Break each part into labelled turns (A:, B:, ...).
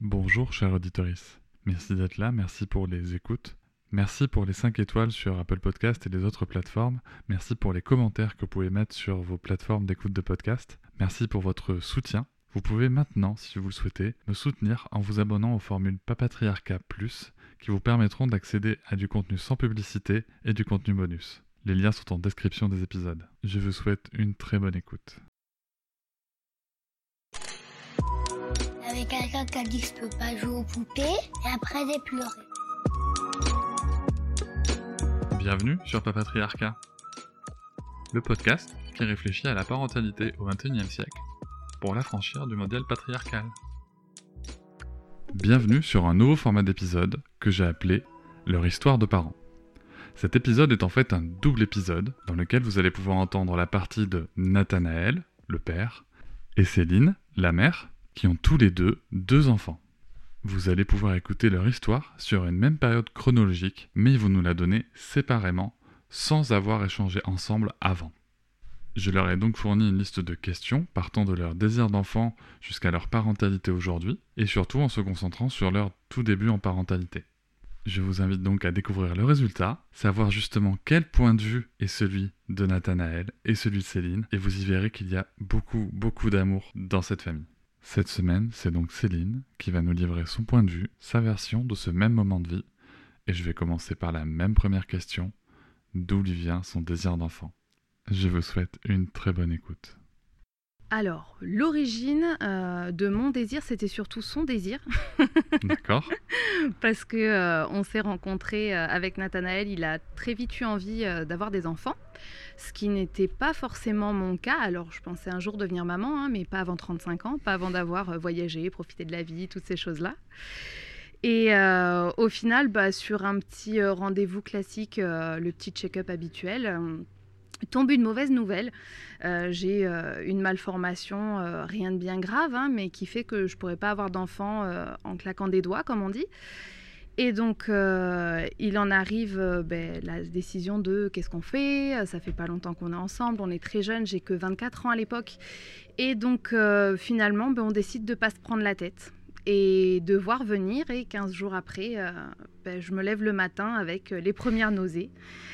A: Bonjour chère auditorice, merci d'être là, merci pour les écoutes, merci pour les 5 étoiles sur Apple Podcast et les autres plateformes, merci pour les commentaires que vous pouvez mettre sur vos plateformes d'écoute de podcast, merci pour votre soutien. Vous pouvez maintenant, si vous le souhaitez, me soutenir en vous abonnant aux formules Papatriarcat Plus qui vous permettront d'accéder à du contenu sans publicité et du contenu bonus. Les liens sont en description des épisodes. Je vous souhaite une très bonne écoute.
B: Avec quelqu'un qui a dit que je peux pas jouer aux poupées et après j'ai pleuré.
A: Bienvenue sur Papatriarcat, le podcast qui réfléchit à la parentalité au XXIe siècle pour l'affranchir du modèle patriarcal. Bienvenue sur un nouveau format d'épisode que j'ai appelé Leur histoire de parents. Cet épisode est en fait un double épisode dans lequel vous allez pouvoir entendre la partie de Nathanaël, le père, et Céline, la mère, qui ont tous les deux enfants. Vous allez pouvoir écouter leur histoire sur une même période chronologique, mais ils vont nous la donner séparément, sans avoir échangé ensemble avant. Je leur ai donc fourni une liste de questions partant de leur désir d'enfant jusqu'à leur parentalité aujourd'hui, et surtout en se concentrant sur leur tout début en parentalité. Je vous invite donc à découvrir le résultat, savoir justement quel point de vue est celui de Nathanaël et celui de Céline, et vous y verrez qu'il y a beaucoup d'amour dans cette famille. Cette semaine, c'est donc Céline qui va nous livrer son point de vue, sa version de ce même moment de vie, et je vais commencer par la même première question, d'où lui vient son désir d'enfant. Je vous souhaite une très bonne écoute.
C: Alors, l'origine de mon désir, c'était surtout son désir.
A: D'accord.
C: Parce que on s'est rencontrés avec Nathanaël, il a très vite eu envie d'avoir des enfants, ce qui n'était pas forcément mon cas. Alors, je pensais un jour devenir maman, mais pas avant 35 ans, pas avant d'avoir voyagé, profité de la vie, toutes ces choses-là. Et au final, sur un petit rendez-vous classique, le petit check-up habituel, tombe une mauvaise nouvelle. J'ai une malformation, rien de bien grave, mais qui fait que je ne pourrais pas avoir d'enfant en claquant des doigts, comme on dit. Et donc, il en arrive la décision de qu'est-ce qu'on fait. Ça fait pas longtemps qu'on est ensemble, on est très jeunes, j'ai que 24 ans à l'époque. Et donc, finalement, on décide de ne pas se prendre la tête et de voir venir. Et 15 jours après, je me lève le matin avec les premières nausées.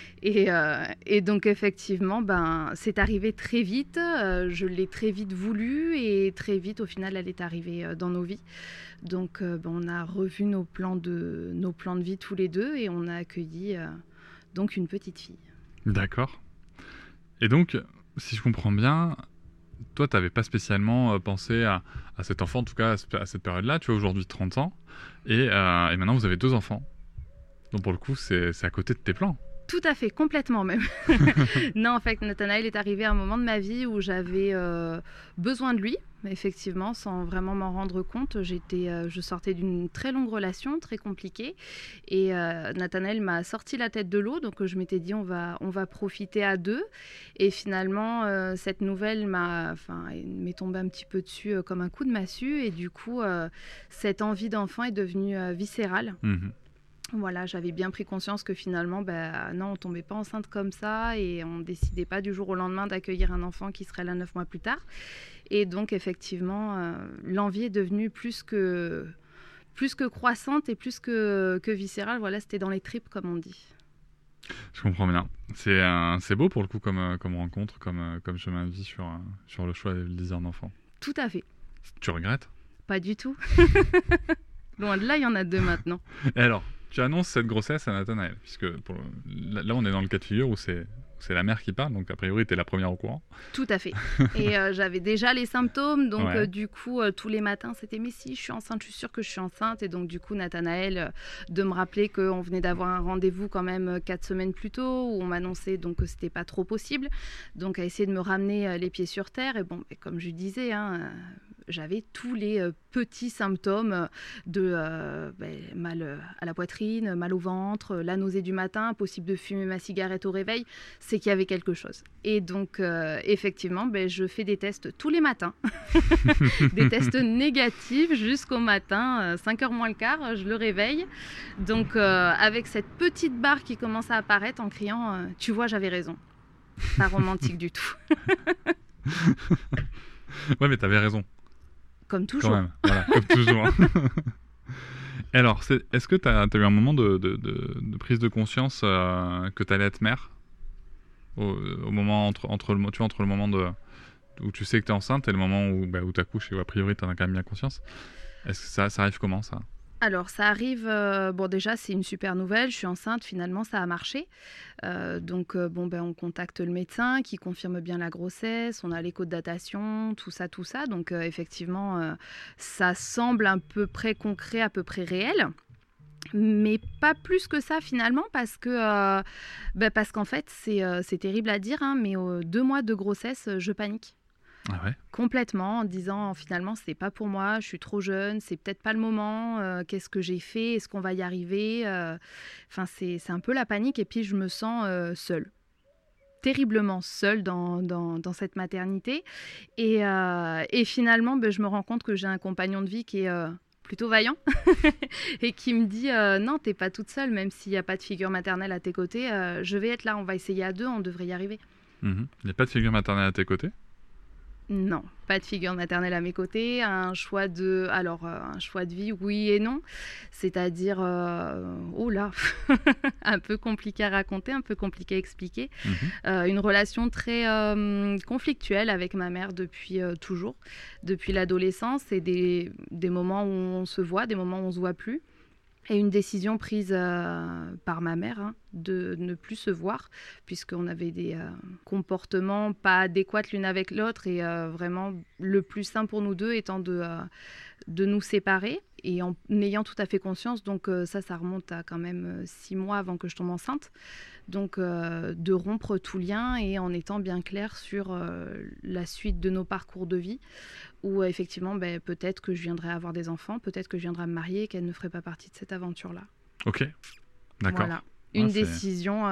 C: Et donc effectivement, c'est arrivé très vite, je l'ai très vite voulu et très vite au final elle est arrivée dans nos vies. Donc on a revu nos plans de vie tous les deux et on a accueilli donc une petite fille.
A: D'accord. Et donc, si je comprends bien, toi tu n'avais pas spécialement pensé à cet enfant, en tout cas à cette période-là. Tu as aujourd'hui 30 ans et maintenant vous avez 2 enfants. Donc pour le coup c'est à côté de tes plans.
C: Tout à fait, complètement même. Non, en fait, Nathanaël est arrivé à un moment de ma vie où j'avais besoin de lui, effectivement, sans vraiment m'en rendre compte. Je sortais d'une très longue relation, très compliquée, et Nathanaël m'a sorti la tête de l'eau, donc je m'étais dit on va profiter à deux. Et finalement, cette nouvelle m'est tombée un petit peu dessus comme un coup de massue, et du coup, cette envie d'enfant est devenue viscérale.
A: Mmh.
C: Voilà, j'avais bien pris conscience que finalement, non, on tombait pas enceinte comme ça et on décidait pas du jour au lendemain d'accueillir un enfant qui serait là 9 mois plus tard. Et donc, effectivement, l'envie est devenue plus que croissante et plus que viscérale. Voilà, c'était dans les tripes, comme on dit.
A: Je comprends bien. C'est beau pour le coup comme rencontre, comme chemin de vie sur le choix et le désir d'enfant.
C: Tout à fait.
A: Tu regrettes ?
C: Pas du tout. Loin de là, il y en a 2 maintenant.
A: Et alors, tu annonces cette grossesse à Nathanaël, puisque là on est dans le cas de figure où c'est la mère qui parle, donc a priori tu es la première au courant.
C: Tout à fait. Et j'avais déjà les symptômes, donc
A: Ouais.
C: du coup tous les matins c'était mais si je suis enceinte, je suis sûre que je suis enceinte. Et donc du coup Nathanaël de me rappeler qu'on venait d'avoir un rendez-vous quand même 4 semaines plus tôt où on m'annonçait donc que c'était pas trop possible, donc à essayer de me ramener les pieds sur terre. Et comme je disais, j'avais tous les petits symptômes de mal à la poitrine, mal au ventre, la nausée du matin, impossible de fumer ma cigarette au réveil, c'est qu'il y avait quelque chose. Et donc effectivement, je fais des tests tous les matins, des tests négatifs jusqu'au matin, 5h moins le quart, je le réveille. Donc avec cette petite barre qui commence à apparaître en criant « Tu vois, j'avais raison ». Pas romantique du tout.
A: Ouais, mais t'avais raison.
C: Comme
A: Quand
C: toujours.
A: même, voilà, comme toujours. Et alors, est-ce que tu as eu un moment de prise de conscience que tu allais être mère au moment entre le moment où tu sais que tu es enceinte et le moment où tu accouches et où a priori tu en as quand même bien conscience? Est-ce que ça arrive comment ça?
C: Alors, ça arrive, bon déjà, c'est une super nouvelle, je suis enceinte, finalement, ça a marché. Donc, on contacte le médecin qui confirme bien la grossesse, on a l'écho de datation, tout ça, tout ça. Donc, effectivement, ça semble à peu près concret, à peu près réel. Mais pas plus que ça finalement parce qu'en fait c'est terrible à dire hein, mais 2 mois de grossesse je panique
A: Ah ouais?
C: complètement en disant finalement c'est pas pour moi, je suis trop jeune, c'est peut-être pas le moment, qu'est-ce que j'ai fait, est-ce qu'on va y arriver, enfin c'est un peu la panique et puis je me sens seule, terriblement seule dans cette maternité et finalement je me rends compte que j'ai un compagnon de vie qui est plutôt vaillant et qui me dit non t'es pas toute seule même s'il n'y a pas de figure maternelle à tes côtés, je vais être là, on va essayer à deux, on devrait y arriver.
A: Il n'y a pas de figure maternelle à tes côtés?
C: Non, pas de figure maternelle à mes côtés, un choix de vie, oui et non. C'est-à-dire, oh là, un peu compliqué à raconter, un peu compliqué à expliquer. Une relation très conflictuelle avec ma mère depuis toujours, depuis l'adolescence, et des moments où on se voit, des moments où on ne se voit plus. Et une décision prise par ma mère hein, de ne plus se voir, puisqu'on avait des comportements pas adéquats l'une avec l'autre, et vraiment le plus simple pour nous deux étant de nous séparer, et en ayant tout à fait conscience, donc ça remonte à quand même 6 mois avant que je tombe enceinte, donc de rompre tout lien et en étant bien clair sur la suite de nos parcours de vie, où effectivement peut-être que je viendrais avoir des enfants, peut-être que je viendrais me marier et qu'elle ne ferait pas partie de cette aventure-là.
A: Ok, d'accord.
C: Voilà, une décision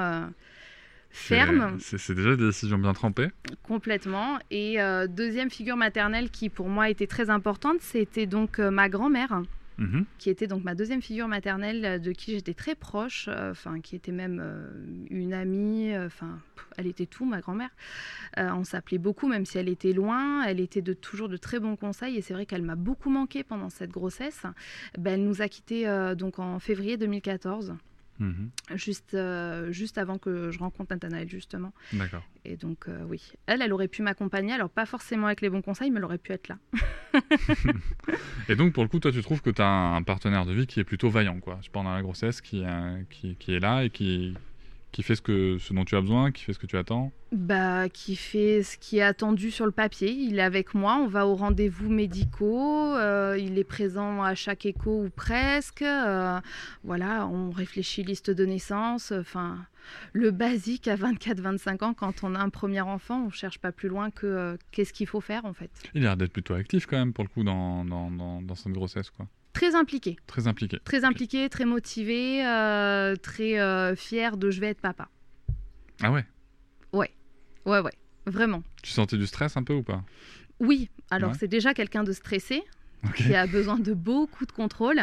C: ferme.
A: C'est déjà des décisions bien trempées.
C: Complètement. Et deuxième figure maternelle qui pour moi était très importante, c'était donc ma grand-mère, qui était donc ma deuxième figure maternelle de qui j'étais très proche, qui était même une amie, elle était tout, ma grand-mère. On s'appelait beaucoup, même si elle était loin, elle était toujours de très bons conseils, et c'est vrai qu'elle m'a beaucoup manqué pendant cette grossesse. Elle nous a quittés donc en février 2014. Juste avant que je rencontre Nathanaël, justement.
A: D'accord.
C: Et donc, oui. Elle aurait pu m'accompagner, alors pas forcément avec les bons conseils, mais elle aurait pu être là.
A: Et donc, pour le coup, toi, tu trouves que tu as un partenaire de vie qui est plutôt vaillant, quoi. Pendant la grossesse, qui est là et qui fait ce dont tu as besoin, qui fait ce que tu attends.
C: Qui fait ce qui est attendu sur le papier. Il est avec moi, on va aux rendez-vous médicaux, il est présent à chaque écho ou presque. Voilà, on réfléchit liste de naissance, le basique à 24-25 ans, quand on a un premier enfant, on ne cherche pas plus loin que qu'est-ce qu'il faut faire en fait.
A: Il a l'air d'être plutôt actif quand même pour le coup dans cette grossesse, quoi.
C: Très impliqué.
A: Très impliqué.
C: Très impliqué, très motivé, très fier de je vais être papa.
A: Ah ouais?
C: Ouais, vraiment.
A: Tu sentais du stress un peu ou pas?
C: Oui, alors c'est déjà quelqu'un de stressé, qui a besoin de beaucoup de contrôle,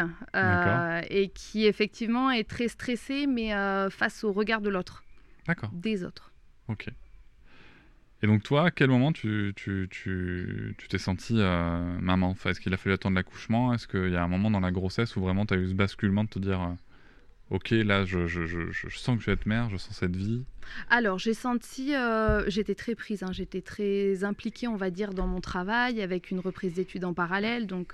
C: et qui effectivement est très stressé, mais face au regard de l'autre.
A: D'accord.
C: Des autres.
A: Ok. Et donc toi, à quel moment tu t'es sentie maman? Est-ce qu'il a fallu attendre l'accouchement? Est-ce qu'il y a un moment dans la grossesse où vraiment tu as eu ce basculement de te dire ok, là je sens que je vais être mère, je sens cette vie?
C: Alors j'ai senti, j'étais très prise, hein, j'étais très impliquée on va dire dans mon travail, avec une reprise d'études en parallèle, donc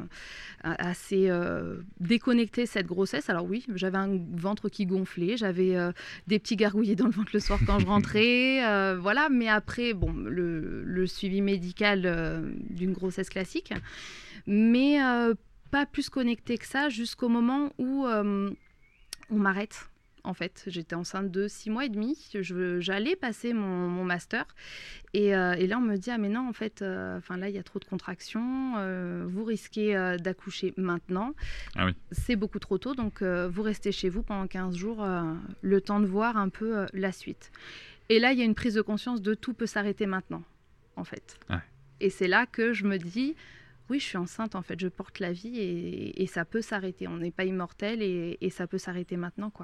C: assez déconnectée cette grossesse. Alors oui, j'avais un ventre qui gonflait, j'avais des petits gargouillis dans le ventre le soir quand je rentrais, voilà, mais après le suivi médical d'une grossesse classique, mais pas plus connectée que ça jusqu'au moment où on m'arrête. En fait, j'étais enceinte de 6 mois et demi, j'allais passer mon master, et là on me dit ah mais non en fait, là il y a trop de contractions, vous risquez d'accoucher maintenant, c'est beaucoup trop tôt, donc vous restez chez vous pendant 15 jours, le temps de voir un peu la suite. Et là il y a une prise de conscience de tout peut s'arrêter maintenant, en fait. Et c'est là que je me dis oui, je suis enceinte, en fait, je porte la vie et ça peut s'arrêter. On n'est pas immortel et ça peut s'arrêter maintenant, quoi.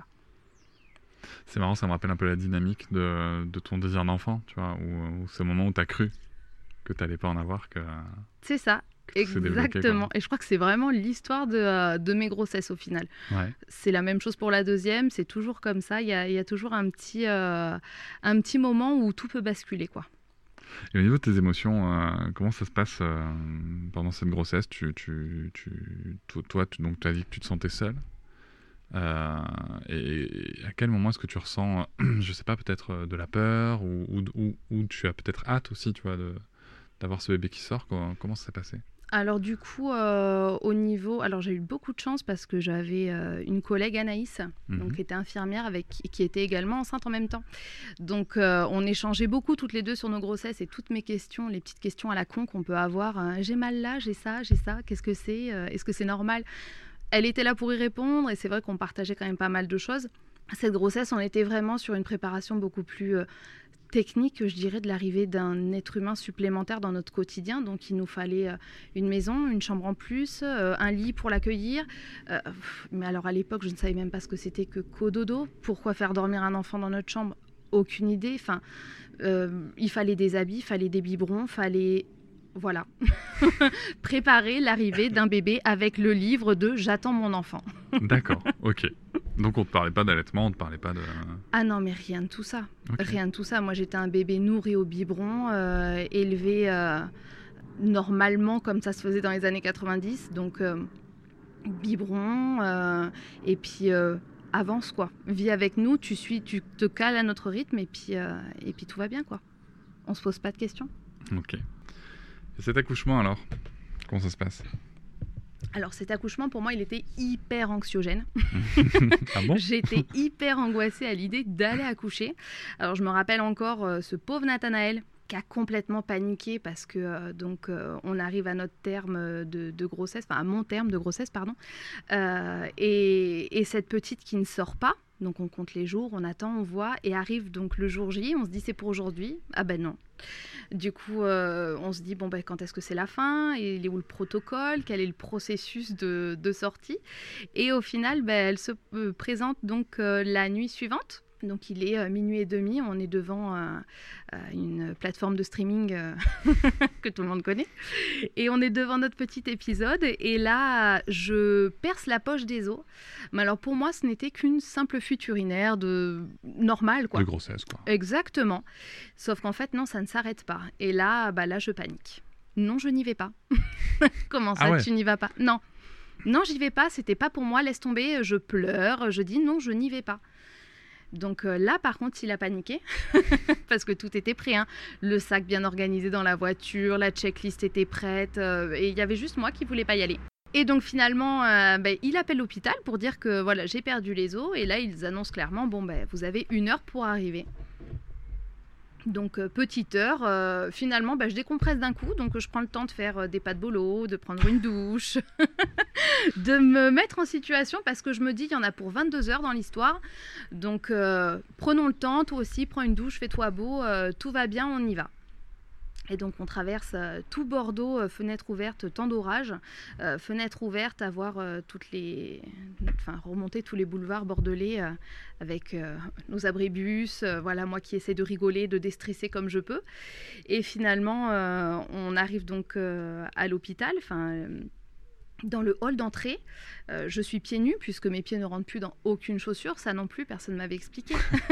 A: C'est marrant, ça me rappelle un peu la dynamique de ton désir d'enfant, tu vois, où ce moment où tu as cru que tu n'allais pas en avoir.
C: C'est ça.
A: que tout s'est débloqué, quoi.
C: Exactement. Et je crois que c'est vraiment l'histoire de mes grossesses au final.
A: Ouais.
C: C'est la même chose pour la deuxième, c'est toujours comme ça. Il y a toujours un petit moment où tout peut basculer, quoi.
A: Et au niveau de tes émotions, comment ça se passe pendant cette grossesse? Donc, tu as dit que tu te sentais seule. Et à quel moment est-ce que tu ressens, je sais pas, peut-être de la peur ou tu as peut-être hâte aussi, tu vois, d'avoir ce bébé qui sort? Comment ça s'est passé?
C: Alors du coup, au niveau... Alors j'ai eu beaucoup de chance parce que j'avais une collègue, Anaïs, donc, qui était infirmière qui était également enceinte en même temps. Donc on échangeait beaucoup toutes les deux sur nos grossesses et toutes mes questions, les petites questions à la con qu'on peut avoir. J'ai mal là, j'ai ça, qu'est-ce que c'est? Est-ce que c'est normal? Elle était là pour y répondre et c'est vrai qu'on partageait quand même pas mal de choses. Cette grossesse, on était vraiment sur une préparation beaucoup plus technique, je dirais, de l'arrivée d'un être humain supplémentaire dans notre quotidien. Donc il nous fallait une maison, une chambre en plus, un lit pour l'accueillir. Mais alors à l'époque, je ne savais même pas ce que c'était que cododo. Pourquoi faire dormir un enfant dans notre chambre? Aucune idée. Enfin, il fallait des habits, il fallait des biberons, fallait... Voilà, préparer l'arrivée d'un bébé avec le livre de J'attends mon enfant.
A: D'accord, ok. Donc on te parlait pas d'allaitement, on te parlait pas de...
C: Ah non, mais rien de tout ça.
A: Ok.
C: Rien de tout ça. Moi, j'étais un bébé nourri au biberon, élevé normalement comme ça se faisait dans les années 90. Donc, biberon, et puis avance, quoi. Vis avec nous, tu te cales à notre rythme, et puis tout va bien, quoi. On se pose pas de questions.
A: Ok. Et cet accouchement alors, comment ça se passe?
C: Alors cet accouchement, pour moi, il était hyper anxiogène.
A: Ah bon?
C: J'étais hyper angoissée à l'idée d'aller accoucher. Alors je me rappelle encore ce pauvre Nathanaël qui a complètement paniqué parce que on arrive à notre terme de grossesse, enfin à mon terme de grossesse, pardon. Et cette petite qui ne sort pas. Donc on compte les jours, on attend, on voit, et arrive donc le jour J, on se dit c'est pour aujourd'hui. Ah ben non. Du coup, on se dit bon ben quand est-ce que c'est la fin? Il est où le protocole? Quel est le processus de sortie? Et au final, elle se présente donc la nuit suivante. Donc il est minuit et demi, on est devant une plateforme de streaming que tout le monde connaît. Et on est devant notre petit épisode. Et là, je perce la poche des os. Mais alors pour moi, ce n'était qu'une simple fuite urinaire normale, quoi.
A: De grossesse, quoi.
C: Exactement. Sauf qu'en fait, non, ça ne s'arrête pas. Et là, je panique. Non, je n'y vais pas. Comment ça,
A: ouais.
C: Tu n'y vas pas? Non. Non, j'y vais pas. C'était pas pour moi. Laisse tomber. Je pleure. Je dis non, je n'y vais pas. Donc là, par contre, il a paniqué parce que tout était prêt. Hein. Le sac bien organisé dans la voiture, la checklist était prête et il y avait juste moi qui voulais pas y aller. Et donc finalement, il appelle l'hôpital pour dire que voilà, j'ai perdu les os. Et là, ils annoncent clairement, vous avez 1 heure pour arriver. Donc petite heure, finalement je décompresse d'un coup, donc je prends le temps de faire des pas de bolo, de prendre une douche, de me mettre en situation parce que je me dis il y en a pour 22 heures dans l'histoire, donc prenons le temps, toi aussi prends une douche, fais-toi beau, tout va bien, on y va. Et donc on traverse tout Bordeaux, fenêtre ouverte, temps d'orage, fenêtre ouverte à voir remonter tous les boulevards bordelais avec nos abribus, voilà, moi qui essaie de rigoler, de déstresser comme je peux. Et finalement, on arrive donc à l'hôpital, dans le hall d'entrée. Je suis pieds nus puisque mes pieds ne rentrent plus dans aucune chaussure, ça non plus personne ne m'avait expliqué,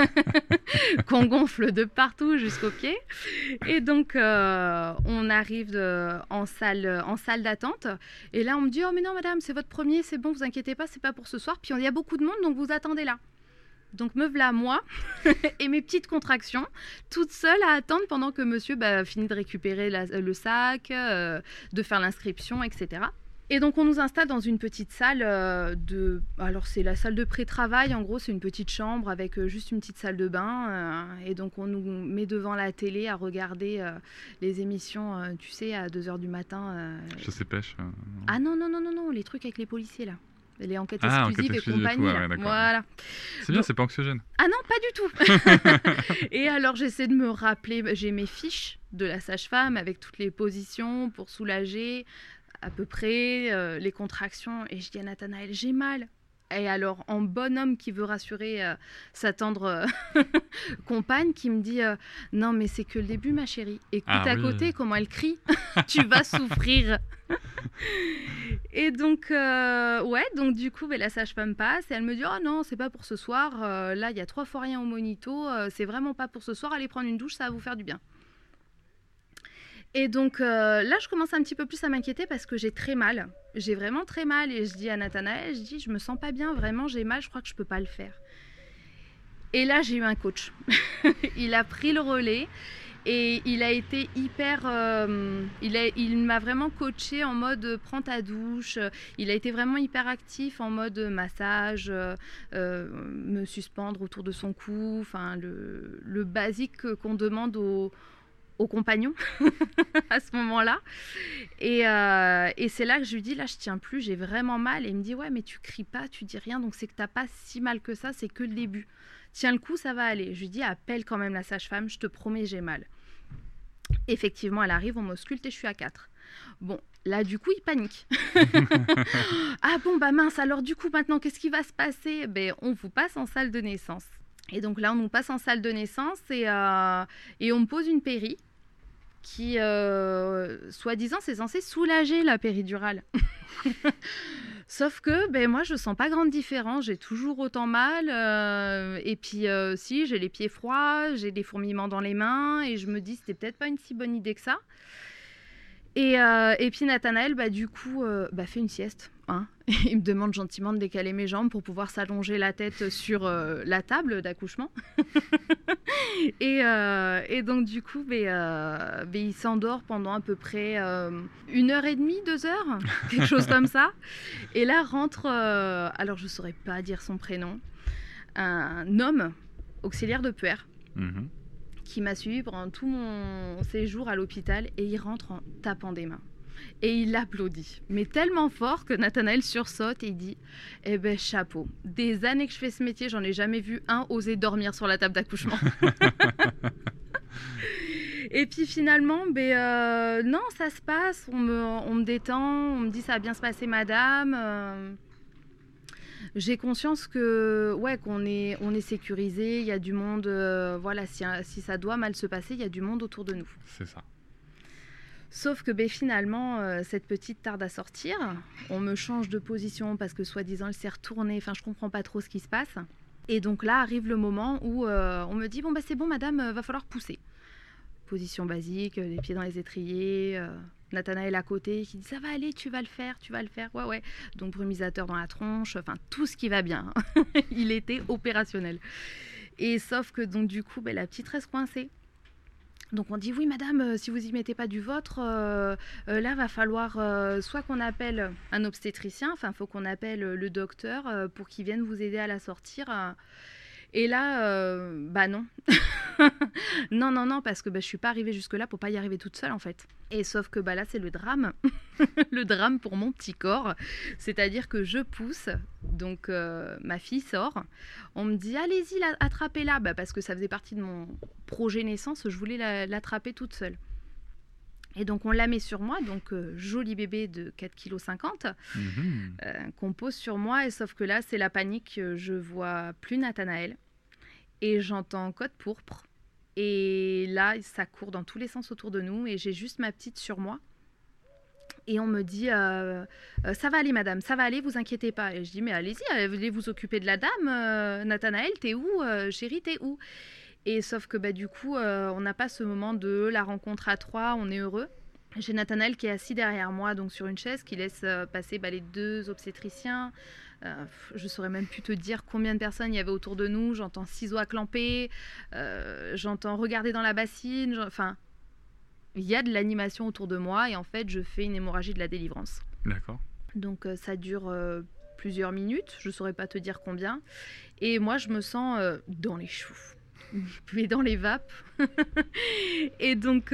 C: qu'on gonfle de partout jusqu'aux pieds. Et donc on arrive en salle d'attente et là on me dit oh mais non madame c'est votre premier, c'est bon, vous inquiétez pas, c'est pas pour ce soir, puis il y a beaucoup de monde donc vous attendez là. Donc me voilà moi et mes petites contractions, toute seule à attendre pendant que monsieur finit de récupérer le sac, de faire l'inscription, etc. Et donc on nous installe dans une petite salle alors c'est la salle de pré-travail, en gros c'est une petite chambre avec juste une petite salle de bain et donc on nous met devant la télé à regarder les émissions, tu sais, à 2h du matin.
A: Chasse et pêche.
C: Ah non, les trucs avec les policiers là. Les enquêtes
A: enquête
C: exclusives et compagnie.
A: Et tout, ouais,
C: voilà.
A: C'est bien, c'est pas anxiogène.
C: Ah non, pas du tout. Et alors j'essaie de me rappeler, j'ai mes fiches de la sage-femme avec toutes les positions pour soulager à peu près les contractions, et je dis à Nathanaël j'ai mal. Et alors, en bon homme qui veut rassurer sa tendre compagne, qui me dit non, mais c'est que le début, ma chérie. Écoute à côté comment elle crie, tu vas souffrir. Et donc, donc du coup, la sage-femme passe et elle me dit oh non, c'est pas pour ce soir. Là, il y a 3 fois rien au monito. C'est vraiment pas pour ce soir. Allez prendre une douche, ça va vous faire du bien. Et donc là, je commence un petit peu plus à m'inquiéter parce que j'ai très mal. J'ai vraiment très mal. Et je dis à Nathanaël, je me sens pas bien, vraiment, j'ai mal, je crois que je peux pas le faire. Et là, j'ai eu un coach. Il a pris le relais et il a été hyper... il m'a vraiment coaché en mode prends ta douche. Il a été vraiment hyper actif en mode massage, me suspendre autour de son cou, enfin le basique qu'on demande aux compagnons à ce moment-là. Et c'est là que je lui dis, là je tiens plus, j'ai vraiment mal. Et il me dit, ouais mais tu cries pas, tu dis rien, donc c'est que t'as pas si mal que ça, c'est que le début. Tiens le coup, ça va aller. Je lui dis, appelle quand même la sage-femme, je te promets, j'ai mal. Effectivement, elle arrive, on m'ausculte et je suis à 4. Bon, là du coup il panique. Ah bon bah mince, alors du coup maintenant qu'est-ce qui va se passer? On vous passe en salle de naissance. Et donc là on nous passe en salle de naissance et on me pose une péri qui soi-disant c'est censé soulager la péridurale. Sauf que moi je sens pas grande différence, j'ai toujours autant mal et puis si j'ai les pieds froids, j'ai des fourmillements dans les mains et je me dis c'était peut-être pas une si bonne idée que ça. Et puis Nathanaël du coup fait une sieste. Hein. Il me demande gentiment de décaler mes jambes pour pouvoir s'allonger la tête sur la table d'accouchement. et donc du coup il s'endort pendant à peu près 1h30, 2 heures, quelque chose comme ça. Et là rentre, alors je saurais pas dire son prénom, un homme auxiliaire de puère. Qui m'a suivi pendant tout mon séjour à l'hôpital et il rentre en tapant des mains. Et il applaudit, mais tellement fort que Nathanaël sursaute et il dit « Eh ben chapeau, des années que je fais ce métier, j'en ai jamais vu un oser dormir sur la table d'accouchement. » Et puis finalement, non, ça se passe, on me détend, on me dit « Ça va bien se passer madame ». J'ai conscience que qu'on est sécurisé, il y a du monde, si ça doit mal se passer, il y a du monde autour de nous.
A: C'est ça.
C: Sauf que finalement, cette petite tarde à sortir, on me change de position parce que soi-disant elle s'est retournée, enfin je comprends pas trop ce qui se passe. Et donc là arrive le moment où on me dit bon c'est bon madame, va falloir pousser. Position basique, les pieds dans les étriers, Nathanaël à côté qui dit ça va aller, tu vas le faire, ouais. Donc brumisateur dans la tronche, enfin tout ce qui va bien. Il était opérationnel. Et sauf que donc du coup la petite reste coincée. Donc on dit oui madame, si vous y mettez pas du vôtre, là va falloir soit qu'on appelle un obstétricien, enfin faut qu'on appelle le docteur pour qu'il vienne vous aider à la sortir. Et là, non. non, parce que je suis pas arrivée jusque-là pour pas y arriver toute seule en fait. Et sauf que là c'est le drame, le drame pour mon petit corps. C'est-à-dire que je pousse, donc ma fille sort. On me dit allez-y, attrapez-la, parce que ça faisait partie de mon projet naissance, je voulais l'attraper toute seule. Et donc on la met sur moi, donc joli bébé de 4,50 kg, qu'on pose sur moi. Et sauf que là c'est la panique, je vois plus Nathanaël. Et j'entends code pourpre. Et là, ça court dans tous les sens autour de nous. Et j'ai juste ma petite sur moi. Et on me dit ça va aller, madame, ça va aller, vous inquiétez pas. Et je dis mais allez-y, allez vous occuper de la dame. Nathanaël, t'es où chérie, t'es où? Et sauf que du coup, on n'a pas ce moment de la rencontre à 3, on est heureux. J'ai Nathanaël qui est assis derrière moi, donc sur une chaise, qui laisse passer les 2 obstétriciens. Je saurais même plus te dire combien de personnes il y avait autour de nous. J'entends ciseaux à clamper, j'entends regarder dans la bassine. Enfin, il y a de l'animation autour de moi et en fait, je fais une hémorragie de la délivrance.
A: D'accord. Donc
C: ça dure plusieurs minutes, je saurais pas te dire combien. Et moi, je me sens dans les choux. Mais dans les vapes. Et donc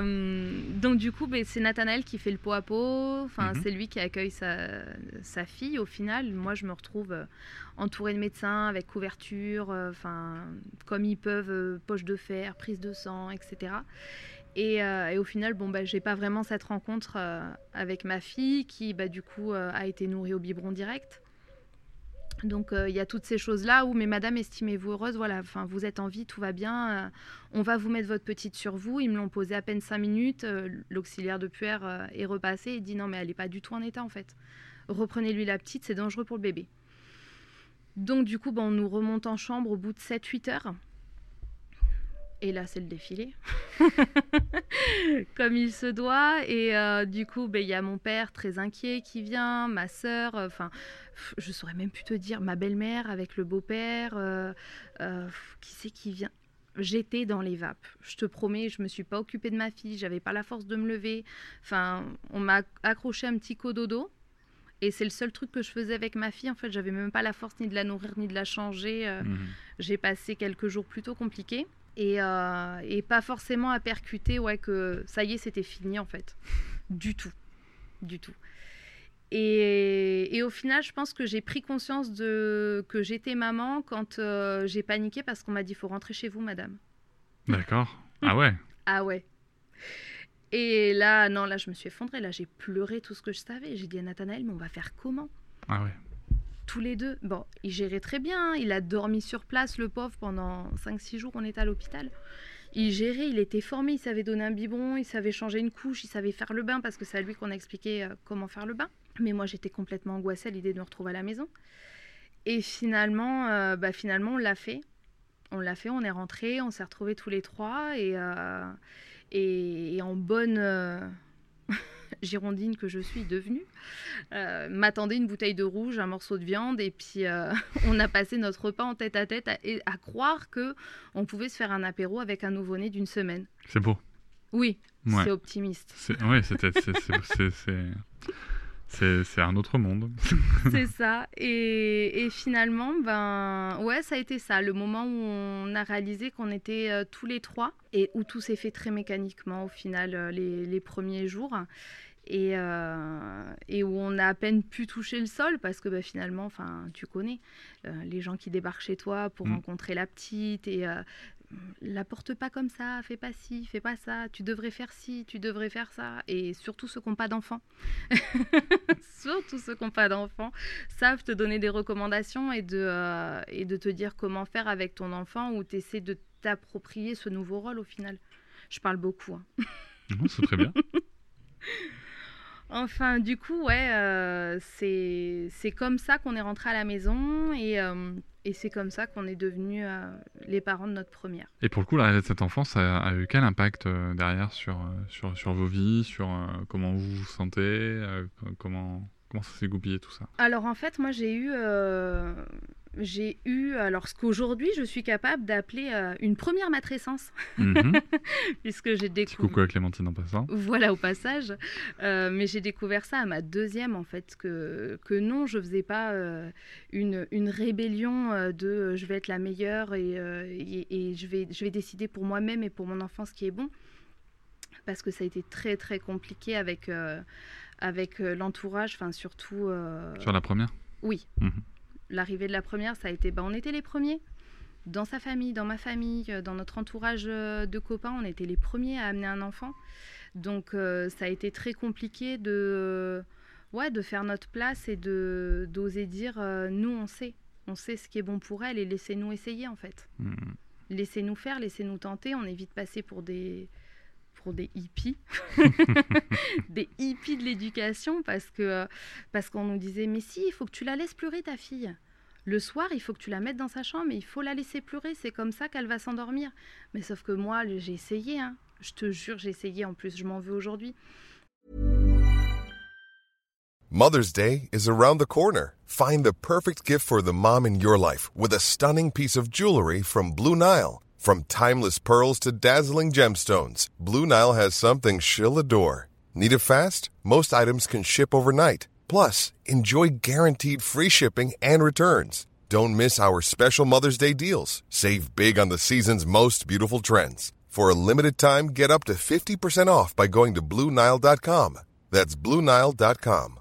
C: du coup, c'est Nathanaël qui fait le pot à pot. Enfin, c'est lui qui accueille sa fille. Au final, moi, je me retrouve entourée de médecins avec couverture, comme ils peuvent, poche de fer, prise de sang, etc. Et au final, j'ai pas vraiment cette rencontre avec ma fille qui, du coup, a été nourrie au biberon direct. Donc il y a toutes ces choses-là où, mais madame, estimez-vous heureuse, voilà, enfin, vous êtes en vie, tout va bien, on va vous mettre votre petite sur vous. Ils me l'ont posée à peine 5 minutes, l'auxiliaire de puère est repassé et dit non mais elle n'est pas du tout en état en fait. Reprenez-lui la petite, c'est dangereux pour le bébé. Donc du coup, on nous remonte en chambre au bout de 7-8 heures. Et là, c'est le défilé, comme il se doit. Et du coup, il y a mon père très inquiet qui vient, ma sœur, je saurais même plus te dire, ma belle-mère avec le beau-père, qui c'est qui vient. J'étais dans les vapes, je te promets, je me suis pas occupée de ma fille, j'avais pas la force de me lever. Enfin, on m'a accroché un petit cododo. Et c'est le seul truc que je faisais avec ma fille. En fait, j'avais même pas la force ni de la nourrir, ni de la changer. J'ai passé quelques jours plutôt compliqués. Et pas forcément à percuter que ça y est, c'était fini en fait. Du tout. Et au final, je pense que j'ai pris conscience que j'étais maman quand j'ai paniqué parce qu'on m'a dit « faut rentrer chez vous, madame ».
A: D'accord. Ah ouais.
C: Ah ouais. Et là, non, là, je me suis effondrée. Là, j'ai pleuré tout ce que je savais. J'ai dit à Nathanaël, mais on va faire comment ?
A: Ah ouais.
C: Tous les deux. Bon, il gérait très bien. Il a dormi sur place, le pauvre, pendant 5-6 jours. On était à l'hôpital. Il gérait, il était formé. Il savait donner un biberon, il savait changer une couche, il savait faire le bain parce que c'est à lui qu'on a expliqué comment faire le bain. Mais moi, j'étais complètement angoissée à l'idée de me retrouver à la maison. Et finalement, on l'a fait. On est rentrés, on s'est retrouvés tous les trois. Et en bonne girondine que je suis devenue, m'attendait une bouteille de rouge, un morceau de viande, et puis on a passé notre repas en tête à tête à croire qu'on pouvait se faire un apéro avec un nouveau-né d'une semaine.
A: C'est beau.
C: Oui,
A: ouais.
C: C'est optimiste.
A: C'est un autre monde.
C: C'est ça. Et finalement, ça a été ça. Le moment où on a réalisé qu'on était tous les trois et où tout s'est fait très mécaniquement au final les premiers jours. Et où on a à peine pu toucher le sol parce que finalement, tu connais les gens qui débarquent chez toi pour rencontrer la petite et la porte pas comme ça, fais pas ci, fais pas ça, tu devrais faire ci, tu devrais faire ça. Et surtout ceux qui n'ont pas d'enfants, savent te donner des recommandations et de te dire comment faire avec ton enfant ou tu essaies de t'approprier ce nouveau rôle au final. Je parle beaucoup. Hein.
A: Non, c'est très bien.
C: Enfin, du coup, c'est comme ça qu'on est rentré à la maison et c'est comme ça qu'on est devenus les parents de notre première.
A: Et pour le coup, l'arrivée de cet enfant, ça a eu quel impact derrière sur vos vies, sur comment vous vous sentez, comment ça s'est goupillé tout ça ?
C: Alors en fait, moi j'ai eu alors ce qu'aujourd'hui je suis capable d'appeler une première matrescence, puisque j'ai découvert.
A: Petit coucou à Clémentine en passant.
C: Voilà, au passage. Mais j'ai découvert ça à ma deuxième en fait, que non, je faisais pas une rébellion de je vais être la meilleure et je vais décider pour moi-même et pour mon enfant ce qui est bon, parce que ça a été très très compliqué avec l'entourage, enfin surtout.
A: Sur la première ?
C: Oui. L'arrivée de la première, ça a été, on était les premiers. Dans sa famille, dans ma famille, dans notre entourage de copains, on était les premiers à amener un enfant. Donc ça a été très compliqué de faire notre place et d'oser dire nous on sait ce qui est bon pour elle et laissez-nous essayer en fait. Laissez-nous faire, laissez-nous tenter. On évite de passer pour des hippies, des hippies de l'éducation parce qu'on nous disait mais si, il faut que tu la laisses pleurer ta fille. Le soir, il faut que tu la mettes dans sa chambre et il faut la laisser pleurer, c'est comme ça qu'elle va s'endormir. Mais sauf que moi, j'ai essayé, hein. Je te jure, j'ai essayé, en plus je m'en veux aujourd'hui.
D: Mother's Day is around the corner. Find the perfect gift for the mom in your life with a stunning piece of jewelry from Blue Nile. From timeless pearls to dazzling gemstones, Blue Nile has something she'll adore. Need it fast? Most items can ship overnight. Plus, enjoy guaranteed free shipping and returns. Don't miss our special Mother's Day deals. Save big on the season's most beautiful trends. For a limited time, get up to 50% off by going to BlueNile.com. That's BlueNile.com.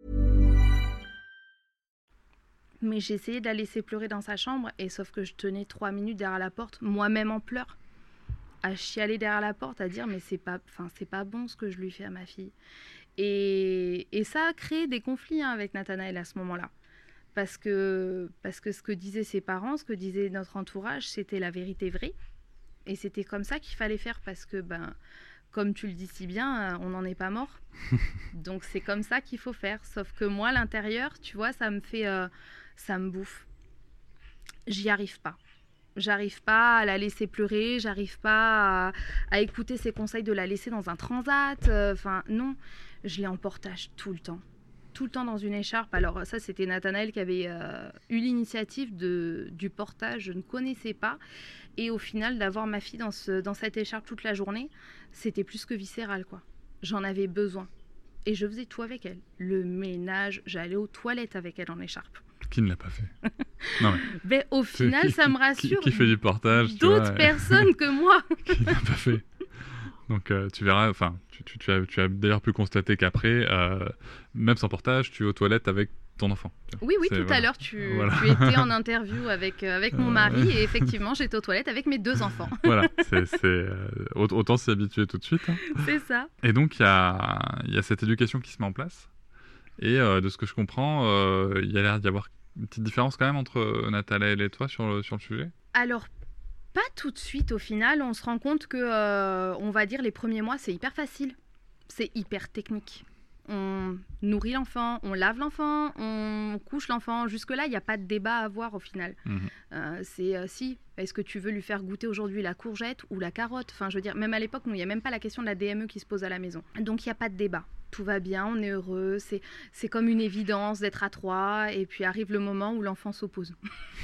C: Mais j'ai essayé de la laisser pleurer dans sa chambre, et sauf que je tenais 3 minutes derrière la porte, moi-même en pleurs, à chialer derrière la porte, à dire mais c'est pas bon ce que je lui fais à ma fille. Et ça a créé des conflits avec Nathanaël à ce moment-là. parce que ce que disaient ses parents, ce que disait notre entourage, c'était la vérité vraie. Et c'était comme ça qu'il fallait faire parce que, comme tu le dis si bien, on n'en est pas mort. Donc c'est comme ça qu'il faut faire. Sauf que moi, à l'intérieur, tu vois, ça me bouffe. J'y arrive pas. J'arrive pas à la laisser pleurer, j'arrive pas à écouter ses conseils de la laisser dans un transat. Non, je l'ai en portage tout le temps dans une écharpe. Alors ça, c'était Nathanaël qui avait eu l'initiative du portage, je ne connaissais pas. Et au final, d'avoir ma fille dans cette écharpe toute la journée, c'était plus que viscéral, quoi. J'en avais besoin. Et je faisais tout avec elle. Le ménage, j'allais aux toilettes avec elle en écharpe.
A: Qui ne l'a pas fait? Non,
C: mais au final, ça me rassure.
A: Qui fait du portage,
C: d'autres personnes que moi.
A: Qui ne l'a pas fait. Donc tu verras, enfin, tu as d'ailleurs pu constater qu'après, même sans portage, tu es aux toilettes avec ton enfant.
C: Oui, tout à l'heure, tu étais en interview avec mon mari et effectivement, j'étais aux toilettes avec mes 2 enfants.
A: Voilà, autant s'y habituer tout de suite. Hein.
C: C'est ça.
A: Et donc, il y a cette éducation qui se met en place. Et de ce que je comprends, il y a l'air d'y avoir une petite différence quand même entre Nathanaël et toi sur le sujet.
C: Alors, pas tout de suite au final. On se rend compte que, on va dire, les premiers mois, c'est hyper facile. C'est hyper technique. On nourrit l'enfant, on lave l'enfant, on couche l'enfant. Jusque-là, il n'y a pas de débat à avoir au final. Si, est-ce que tu veux lui faire goûter aujourd'hui la courgette ou la carotte? Enfin, je veux dire, même à l'époque, il n'y a même pas la question de la DME qui se pose à la maison. Donc, il n'y a pas de débat. Tout va bien, on est heureux. C'est comme une évidence d'être à 3. Et puis arrive le moment où l'enfant s'oppose.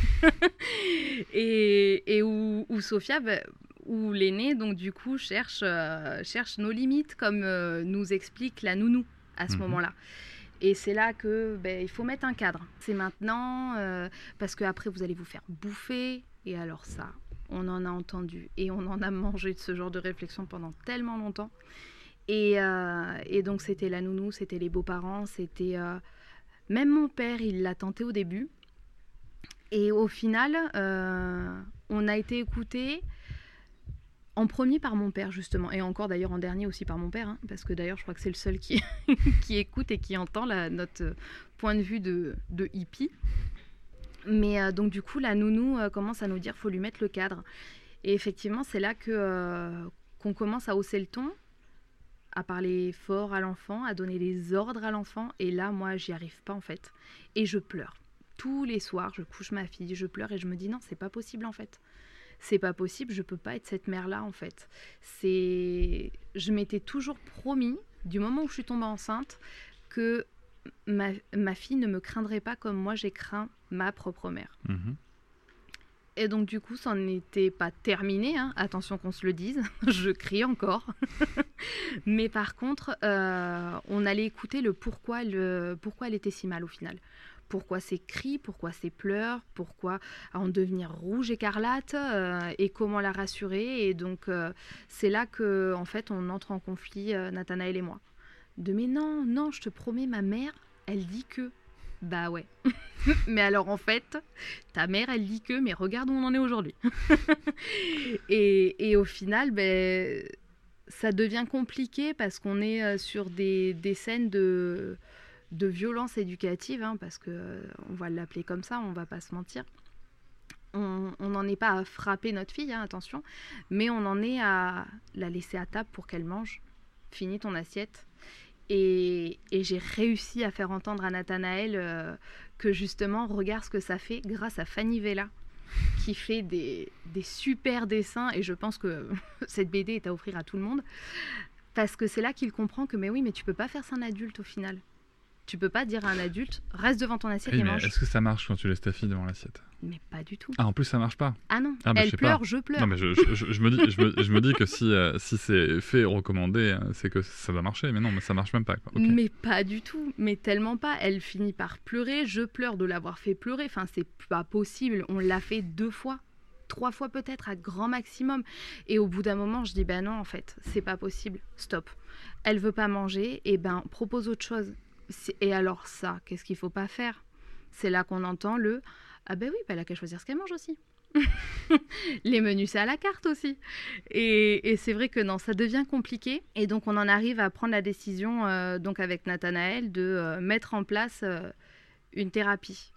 C: et où Sophia... où l'aîné, donc du coup, cherche nos limites, comme nous explique la nounou à ce moment-là. Et c'est là que il faut mettre un cadre. C'est maintenant, parce qu'après, vous allez vous faire bouffer. Et alors ça, on en a entendu et on en a mangé de ce genre de réflexion pendant tellement longtemps. Et donc, c'était la nounou, c'était les beaux-parents, c'était... même mon père, il l'a tenté au début. Et au final, on a été écoutés... En premier par mon père, justement, et encore d'ailleurs en dernier aussi par mon père, hein, parce que d'ailleurs je crois que c'est le seul qui écoute et qui entend notre point de vue de hippie. Mais donc du coup, la nounou commence à nous dire qu'il faut lui mettre le cadre. Et effectivement, c'est là qu'on commence à hausser le ton, à parler fort à l'enfant, à donner des ordres à l'enfant. Et là, moi, j'y arrive pas en fait. Et je pleure. Tous les soirs, je couche ma fille, je pleure et je me dis non, c'est pas possible en fait. C'est pas possible, je peux pas être cette mère-là en fait. Je m'étais toujours promis, du moment où je suis tombée enceinte, que ma fille ne me craindrait pas comme moi j'ai craint ma propre mère. Et donc du coup, ça n'était pas terminé, hein. Attention qu'on se le dise, je crie encore. Mais par contre, on allait écouter le pourquoi elle était si mal au final. Pourquoi ces cris, pourquoi ces pleurs, pourquoi en devenir rouge écarlate et comment la rassurer. Et donc, c'est là que en fait, on entre en conflit, Nathanaël et moi. Mais non, je te promets, ma mère, elle dit que... Bah ouais. Mais alors en fait, ta mère, elle dit que... Mais regarde où on en est aujourd'hui. et au final, ça devient compliqué parce qu'on est sur des scènes de violence éducative, hein, parce qu'on va l'appeler comme ça, on va pas se mentir. On n'en est pas à frapper notre fille, hein, attention, mais on en est à la laisser à table pour qu'elle mange. Finis ton assiette. Et j'ai réussi à faire entendre à Nathanaël que justement, regarde ce que ça fait grâce à Fanny Vella, qui fait des super dessins, et je pense que cette BD est à offrir à tout le monde, parce que c'est là qu'il comprend que mais tu peux pas faire ça un adulte au final. Tu peux pas dire à un adulte, reste devant ton assiette et mange.
A: Est-ce que ça marche quand tu laisses ta fille devant l'assiette?
C: Mais pas du tout.
A: Ah, en plus ça marche pas?
C: Ah non, elle pleure, je pleure.
A: Non mais je me dis que si c'est fait et recommandé, c'est que ça va marcher. Mais non, mais ça marche même pas, quoi. Okay.
C: Mais pas du tout, mais tellement pas. Elle finit par pleurer, je pleure de l'avoir fait pleurer. Enfin, c'est pas possible. On l'a fait 2 fois. 3 fois peut-être, à grand maximum. Et au bout d'un moment, je dis, non, en fait, c'est pas possible. Stop. Elle veut pas manger, et propose autre chose. Et alors ça, qu'est-ce qu'il faut pas faire? C'est là qu'on entend le « Ah oui, elle a qu'à choisir ce qu'elle mange aussi. » Les menus, c'est à la carte aussi. Et c'est vrai que non, ça devient compliqué. Et donc, on en arrive à prendre la décision, donc avec Nathanaël, de mettre en place une thérapie.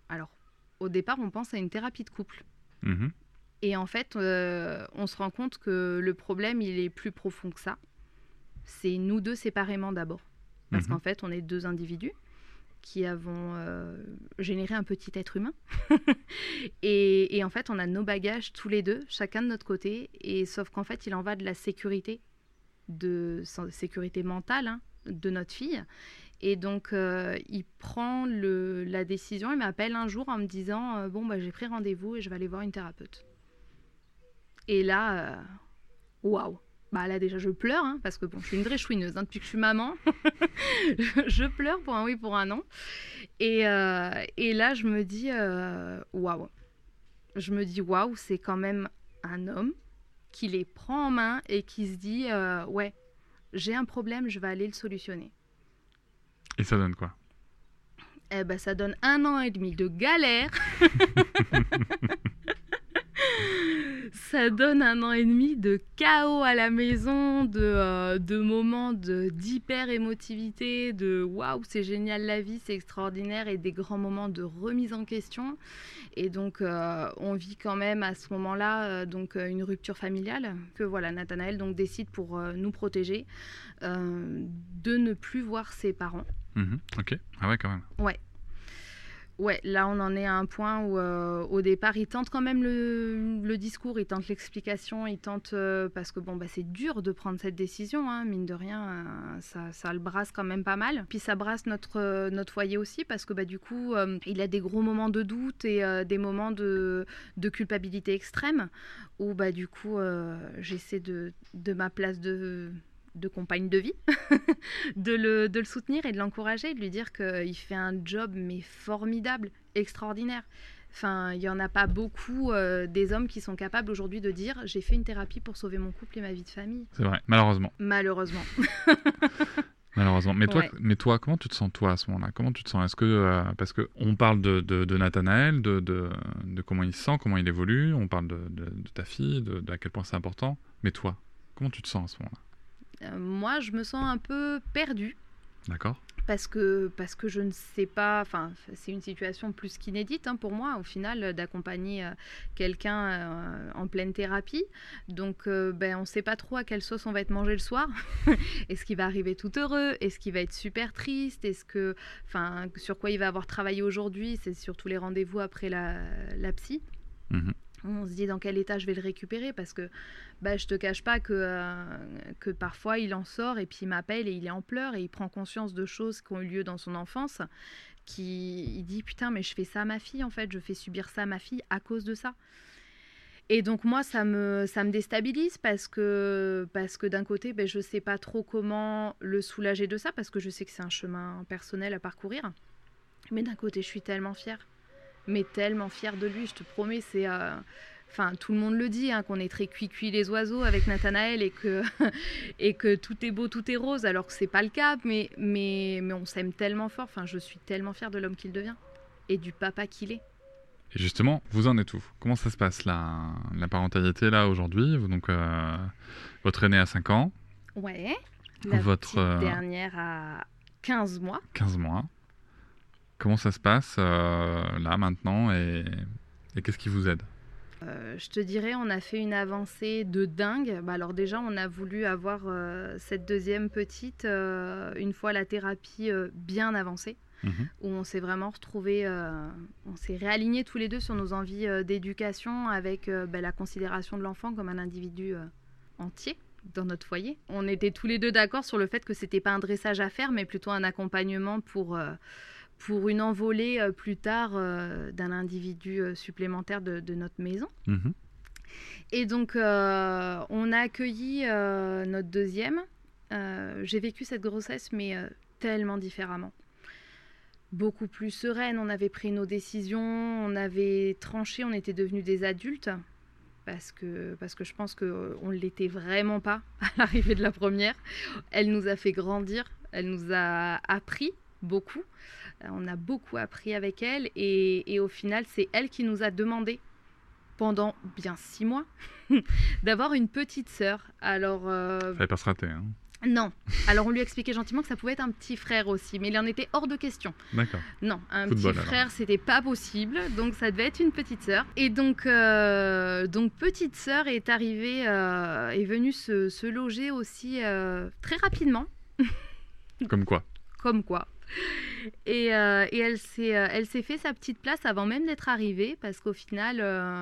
C: Alors, au départ, on pense à une thérapie de couple.
A: Mhm.
C: Et en fait, on se rend compte que le problème, il est plus profond que ça. C'est nous deux séparément d'abord. Parce
A: Mhm.
C: qu'en fait, on est deux individus qui avons généré un petit être humain. et en fait, on a nos bagages tous les deux, chacun de notre côté. Et sauf qu'en fait, il en va de la sécurité, sécurité mentale, hein, de notre fille. Et donc, il prend la décision. Il m'appelle un jour en me disant bon, bah, j'ai pris rendez-vous et je vais aller voir une thérapeute. Et là, waouh! Bah là déjà je pleure, hein, parce que bon, je suis une vraie chouineuse, hein, depuis que je suis maman. Je pleure pour un oui, pour un non. Et là je me dis waouh. Je me dis waouh, c'est quand même un homme qui les prend en main et qui se dit ouais, j'ai un problème, je vais aller le solutionner.
A: Et ça donne quoi?
C: Eh ben ça donne 1 an et demi de galère. Ça donne 1 an et demi de chaos à la maison, de moments d'hyper-émotivité, de waouh, c'est génial la vie, c'est extraordinaire, et des grands moments de remise en question. Et donc, on vit quand même à ce moment-là une rupture familiale que voilà, Nathanaël donc, décide pour nous protéger de ne plus voir ses parents.
A: Mhm. Ok, ah ouais, quand même.
C: Ouais, là on en est à un point où au départ il tente quand même le discours, il tente l'explication, il tente parce que bon bah c'est dur de prendre cette décision, hein, mine de rien, ça le brasse quand même pas mal. Puis ça brasse notre foyer aussi parce que bah du coup il a des gros moments de doute et des moments de culpabilité extrême où bah du coup j'essaie de ma place de compagne de vie, de le soutenir et de l'encourager, de lui dire qu'il fait un job mais formidable, extraordinaire. Enfin, il n'y en a pas beaucoup des hommes qui sont capables aujourd'hui de dire « j'ai fait une thérapie pour sauver mon couple et ma vie de famille ».
A: C'est vrai, malheureusement.
C: Malheureusement.
A: Malheureusement. Mais toi,
C: Ouais.
A: Comment tu te sens toi à ce moment-là? Comment tu te sens? Est-ce que parce que on parle de Nathanaël, de comment il se sent, comment il évolue, on parle de ta fille, de à quel point c'est important. Mais toi, comment tu te sens à ce moment-là?
C: Moi, je me sens un peu perdue.
A: D'accord.
C: Parce que je ne sais pas, enfin c'est une situation plus qu'inédite hein, pour moi au final d'accompagner quelqu'un en pleine thérapie. Donc on ne sait pas trop à quelle sauce on va être mangé le soir. Est-ce qu'il va arriver tout heureux? Est-ce qu'il va être super triste? Sur quoi il va avoir travaillé aujourd'hui? C'est surtout les rendez-vous après la psy.
A: Mhm.
C: On se dit dans quel état je vais le récupérer parce que je te cache pas que parfois il en sort et puis il m'appelle et il est en pleurs et il prend conscience de choses qui ont eu lieu dans son enfance. Il dit putain mais je fais ça à ma fille en fait, je fais subir ça à ma fille à cause de ça. Et donc moi ça me déstabilise parce que d'un côté je sais pas trop comment le soulager de ça parce que je sais que c'est un chemin personnel à parcourir. Mais d'un côté je suis tellement fière. Mais tellement fière de lui, je te promets, c'est... tout le monde le dit, hein, qu'on est très cuit les oiseaux avec Nathanaël et que tout est beau, tout est rose, alors que c'est pas le cas, mais on s'aime tellement fort, je suis tellement fière de l'homme qu'il devient et du papa qu'il est.
A: Et justement, vous en êtes où? Comment ça se passe la parentalité là aujourd'hui? Donc, votre aîné a 5 ans.
C: Ouais, la
A: votre
C: petite dernière a 15 mois.
A: 15 mois. Comment ça se passe là maintenant et qu'est-ce qui vous aide?
C: Je te dirais, on a fait une avancée de dingue. Alors déjà, on a voulu avoir cette deuxième petite une fois la thérapie bien avancée, où on s'est vraiment retrouvés, on s'est réalignés tous les deux sur nos envies d'éducation avec la considération de l'enfant comme un individu entier dans notre foyer. On était tous les deux d'accord sur le fait que c'était pas un dressage à faire, mais plutôt un accompagnement pour une envolée plus tard d'un individu supplémentaire de notre maison. Mmh. Et donc, on a accueilli notre deuxième. J'ai vécu cette grossesse, mais tellement différemment. Beaucoup plus sereine, on avait pris nos décisions, on avait tranché, on était devenus des adultes. Parce que je pense qu'on ne l'était vraiment pas à l'arrivée de la première. Elle nous a fait grandir, elle nous a appris beaucoup. On a beaucoup appris avec elle et au final, c'est elle qui nous a demandé pendant bien 6 mois d'avoir une petite sœur. Alors,
A: fallait pas se rater. Hein.
C: Non. Alors on lui a expliqué gentiment que ça pouvait être un petit frère aussi, mais il en était hors de question.
A: D'accord.
C: Non, un
A: Football,
C: petit frère, c'était pas possible, donc ça devait être une petite sœur. Et donc petite sœur est arrivée, est venue se loger aussi très rapidement.
A: Comme quoi?
C: Comme quoi. Et elle s'est fait sa petite place avant même d'être arrivée, parce qu'au final,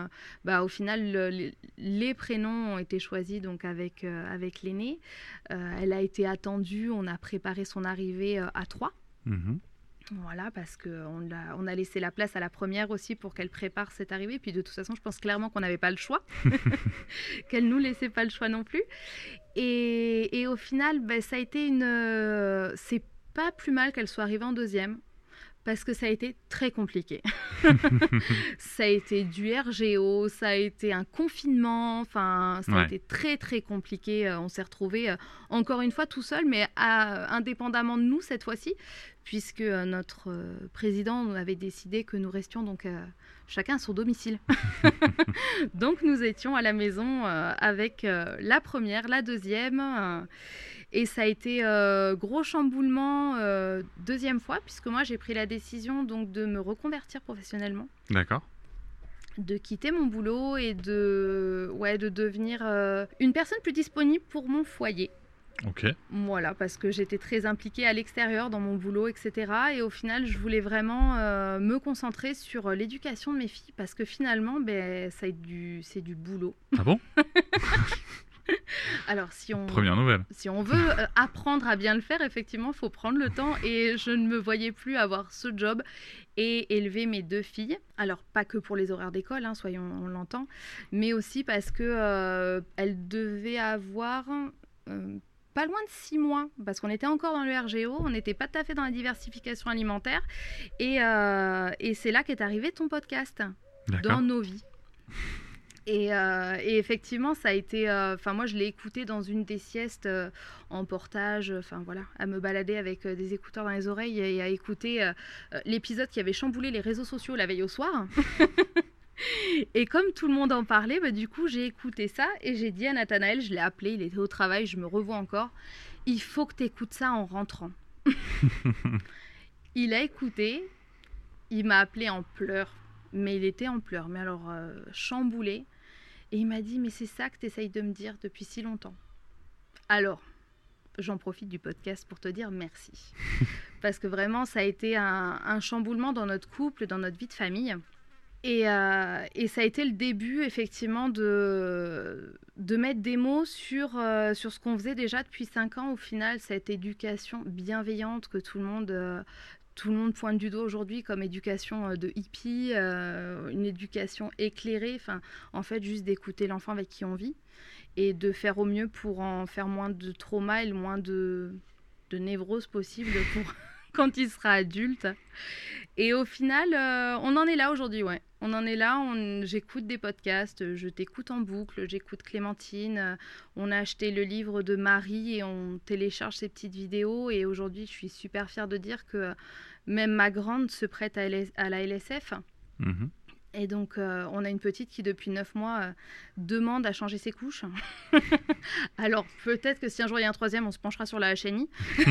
C: les prénoms ont été choisis donc avec l'aînée. Elle a été attendue, on a préparé son arrivée à 3.
A: Mhm.
C: Voilà, parce qu'on a laissé la place à la première aussi pour qu'elle prépare cette arrivée. Puis de toute façon, je pense clairement qu'on n'avait pas le choix, qu'elle nous laissait pas le choix non plus. Et au final, ça a été c'est pas plus mal qu'elle soit arrivée en deuxième, parce que ça a été très compliqué. Ça a été du RGO, ça a été un confinement, enfin, ça a été très très compliqué. On s'est retrouvés encore une fois tout seul, mais indépendamment de nous cette fois-ci, puisque notre président avait décidé que nous restions donc chacun à son domicile. Donc nous étions à la maison avec la première, la deuxième. Et ça a été gros chamboulement deuxième fois, puisque moi j'ai pris la décision donc de me reconvertir professionnellement.
A: D'accord.
C: De quitter mon boulot et de devenir une personne plus disponible pour mon foyer.
A: Ok.
C: Voilà, parce que j'étais très impliquée à l'extérieur dans mon boulot, etc. Et au final, je voulais vraiment me concentrer sur l'éducation de mes filles, parce que finalement, c'est du boulot.
A: Ah bon?
C: Alors,
A: Première nouvelle.
C: Si on veut apprendre à bien le faire, effectivement, il faut prendre le temps. Et je ne me voyais plus avoir ce job et élever mes 2 filles. Alors, pas que pour les horaires d'école, hein, on l'entend, mais aussi parce qu'elles devaient avoir pas loin de 6 mois, parce qu'on était encore dans le RGO, on n'était pas tout à fait dans la diversification alimentaire. Et c'est là qu'est arrivé ton podcast, dans nos vies. Et effectivement, ça a été... moi, je l'ai écouté dans une des siestes en portage, à me balader avec des écouteurs dans les oreilles et à écouter l'épisode qui avait chamboulé les réseaux sociaux la veille au soir. Et comme tout le monde en parlait, du coup, j'ai écouté ça et j'ai dit à Nathanaël, je l'ai appelé, il était au travail, je me revois encore, il faut que tu écoutes ça en rentrant. Il a écouté, il m'a appelé en pleurs, mais il était en pleurs, mais alors chamboulé. Et il m'a dit, mais c'est ça que tu essayes de me dire depuis si longtemps. Alors, j'en profite du podcast pour te dire merci. Parce que vraiment, ça a été un chamboulement dans notre couple, dans notre vie de famille. Et ça a été le début, effectivement, de mettre des mots sur ce qu'on faisait déjà depuis 5 ans. Au final, cette éducation bienveillante que tout le monde pointe du doigt aujourd'hui comme éducation de hippie, une éducation éclairée, en fait, juste d'écouter l'enfant avec qui on vit et de faire au mieux pour en faire moins de trauma et le moins de névrose possible pour quand il sera adulte. Et au final, on en est là aujourd'hui, ouais. On en est là, j'écoute des podcasts, je t'écoute en boucle, j'écoute Clémentine, on a acheté le livre de Marie et on télécharge ces petites vidéos. Et aujourd'hui, je suis super fière de dire que même ma grande se prête à la LSF.
A: Mmh.
C: Et donc, on a une petite qui, depuis 9 mois, demande à changer ses couches. Alors, peut-être que si un jour il y a un troisième, on se penchera sur la HNI.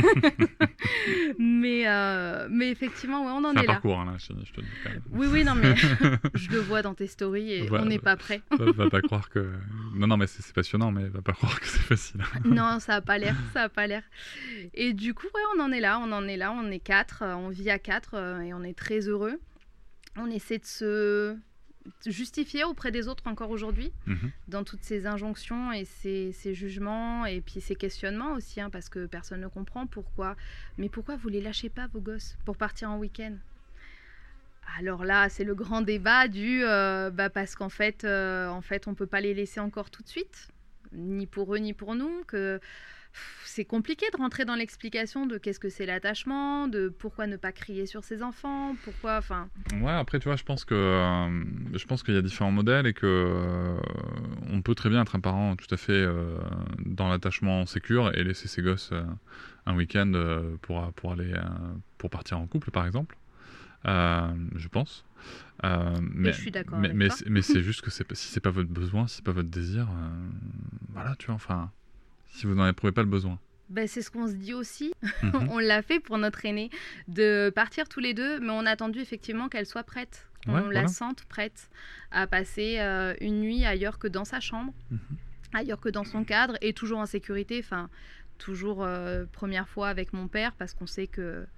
C: mais effectivement, ouais, on en est là.
A: C'est un parcours, hein, la HNI, je te dis quand même.
C: Oui, non, mais je le vois dans tes stories et on n'est pas prêt.
A: Va pas croire que... Non, mais c'est passionnant, mais va pas croire que c'est facile.
C: Non, ça a pas l'air. Et du coup, ouais, on en est là, on est 4, on vit à 4 et on est très heureux. On essaie de se justifier auprès des autres encore aujourd'hui, dans toutes ces injonctions et ces jugements et puis ces questionnements aussi, hein, parce que personne ne comprend pourquoi. Mais pourquoi vous les lâchez pas, vos gosses, pour partir en week-end ? Alors là, c'est le grand débat parce qu'en fait, on peut pas les laisser encore tout de suite, ni pour eux ni pour nous, que c'est compliqué de rentrer dans l'explication de qu'est-ce que c'est l'attachement, de pourquoi ne pas crier sur ses enfants, pourquoi,
A: Ouais, après, tu vois, je pense qu'il y a différents modèles et que on peut très bien être un parent tout à fait dans l'attachement sécure et laisser ses gosses un week-end pour partir en couple, par exemple. Je pense.
C: Mais je suis d'accord avec toi.
A: Mais c'est juste que si c'est pas votre besoin, si c'est pas votre désir, voilà, tu vois, si vous n'en éprouvez pas le besoin.
C: C'est ce qu'on se dit aussi. On l'a fait pour notre aînée, de partir tous les deux, mais on a attendu effectivement qu'elle soit prête. On la sente prête à passer une nuit ailleurs que dans sa chambre, ailleurs que dans son cadre, et toujours en sécurité. Enfin, toujours première fois avec mon père, parce qu'on sait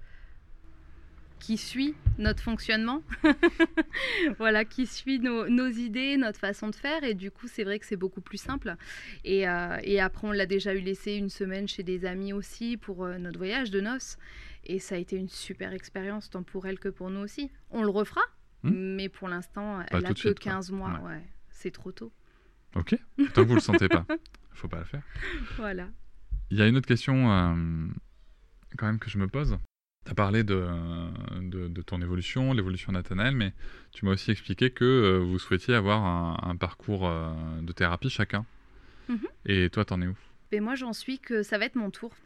C: qui suit notre fonctionnement, voilà, qui suit nos idées, notre façon de faire, et du coup c'est vrai que c'est beaucoup plus simple. Et après on l'a déjà eu laissé une semaine chez des amis aussi pour notre voyage de noces, et ça a été une super expérience tant pour elle que pour nous aussi. On le refera, mais pour l'instant elle a que 15 mois, ouais. C'est trop tôt.
A: Ok, tant que vous le sentez pas, faut pas le faire.
C: Voilà.
A: Il y a une autre question quand même que je me pose. Tu as parlé de ton évolution, l'évolution de Nathanaël, mais tu m'as aussi expliqué que vous souhaitiez avoir un parcours de thérapie chacun. Et toi, t'en es où ?
C: Et moi, j'en suis que ça va être mon tour.